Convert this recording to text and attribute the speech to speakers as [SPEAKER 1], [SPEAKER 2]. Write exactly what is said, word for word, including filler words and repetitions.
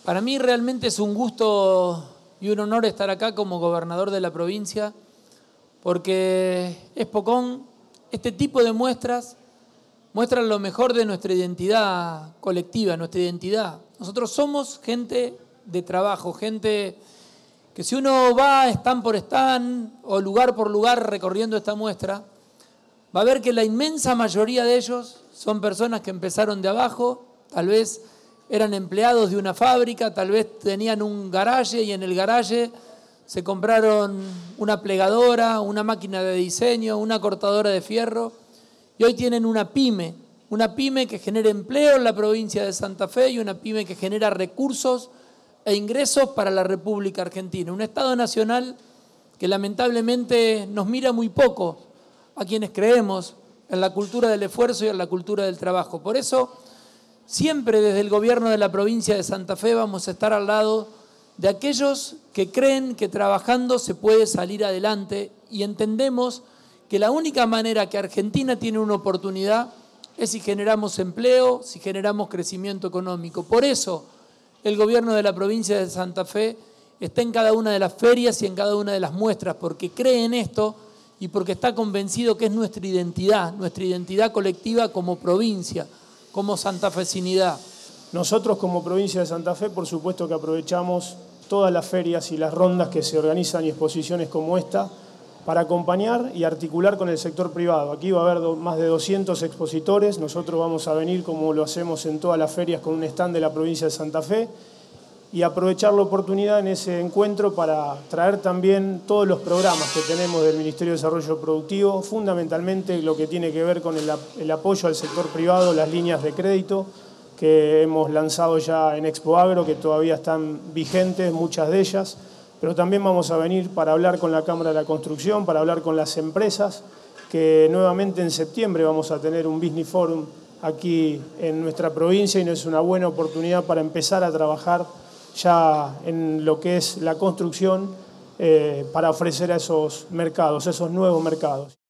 [SPEAKER 1] Para mí realmente es un gusto y un honor estar acá como gobernador de la provincia, porque Expocom, este tipo de muestras, muestran lo mejor de nuestra identidad colectiva, nuestra identidad. Nosotros somos gente de trabajo, gente que si uno va stand por stand o lugar por lugar recorriendo esta muestra, va a ver que la inmensa mayoría de ellos son personas que empezaron de abajo, tal vez eran empleados de una fábrica, tal vez tenían un garaje y en el garaje se compraron una plegadora, una máquina de diseño, una cortadora de fierro y hoy tienen una pyme, una pyme que genera empleo en la provincia de Santa Fe y una pyme que genera recursos e ingresos para la República Argentina. Un Estado nacional que lamentablemente nos mira muy poco a quienes creemos en la cultura del esfuerzo y en la cultura del trabajo. Por eso, siempre desde el gobierno de la provincia de Santa Fe vamos a estar al lado de aquellos que creen que trabajando se puede salir adelante y entendemos que la única manera que Argentina tiene una oportunidad es si generamos empleo, si generamos crecimiento económico. Por eso el gobierno de la provincia de Santa Fe está en cada una de las ferias y en cada una de las muestras porque cree en esto y porque está convencido que es nuestra identidad, nuestra identidad colectiva como provincia, como santafesinidad.
[SPEAKER 2] Nosotros como provincia de Santa Fe, por supuesto que aprovechamos todas las ferias y las rondas que se organizan y exposiciones como esta para acompañar y articular con el sector privado. Aquí va a haber más de doscientos expositores, nosotros vamos a venir como lo hacemos en todas las ferias con un stand de la provincia de Santa Fe y aprovechar la oportunidad en ese encuentro para traer también todos los programas que tenemos del Ministerio de Desarrollo Productivo, fundamentalmente lo que tiene que ver con el, el apoyo al sector privado, las líneas de crédito que hemos lanzado ya en Expo Agro, que todavía están vigentes, muchas de ellas, pero también vamos a venir para hablar con la Cámara de la Construcción, para hablar con las empresas, que nuevamente en septiembre vamos a tener un Business Forum aquí en nuestra provincia y es una buena oportunidad para empezar a trabajar ya en lo que es la construcción eh, para ofrecer a esos mercados, esos nuevos mercados.